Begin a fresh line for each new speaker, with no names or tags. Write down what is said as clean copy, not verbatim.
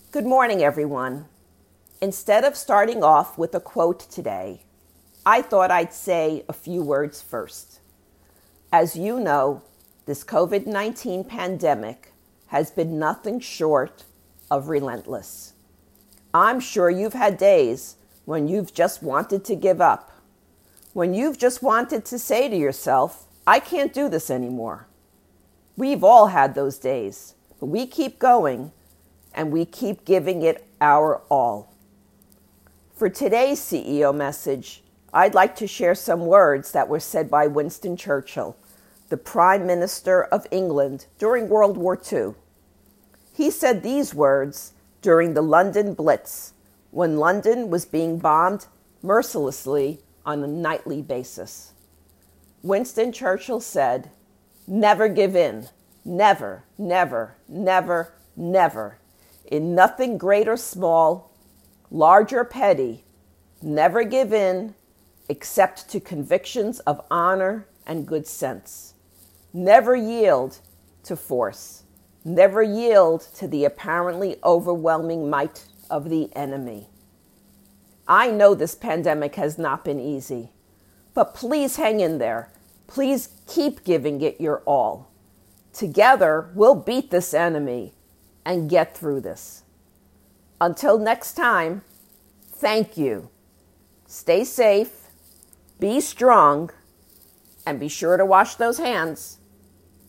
Good morning, everyone. Instead of starting off with a quote today, I thought I'd say a few words first. As you know, this COVID-19 pandemic has been nothing short of relentless. I'm sure you've had days when you've just wanted to give up, when you've just wanted to say to yourself, I can't do this anymore. We've all had those days, but we keep going and we keep giving it our all. For today's CEO message, I'd like to share some words that were said by Winston Churchill, the Prime Minister of England during World War II. He said these words during the London Blitz, when London was being bombed mercilessly on a nightly basis. Winston Churchill said, "Never give in. Never, never, never, never. In nothing great or small, large or petty, never give in except to convictions of honor and good sense. Never yield to force. Never yield to the apparently overwhelming might of the enemy." I know this pandemic has not been easy, but please hang in there. Please keep giving it your all. Together, we'll beat this enemy and get through this. Until next time, thank you. Stay safe, be strong, and be sure to wash those hands.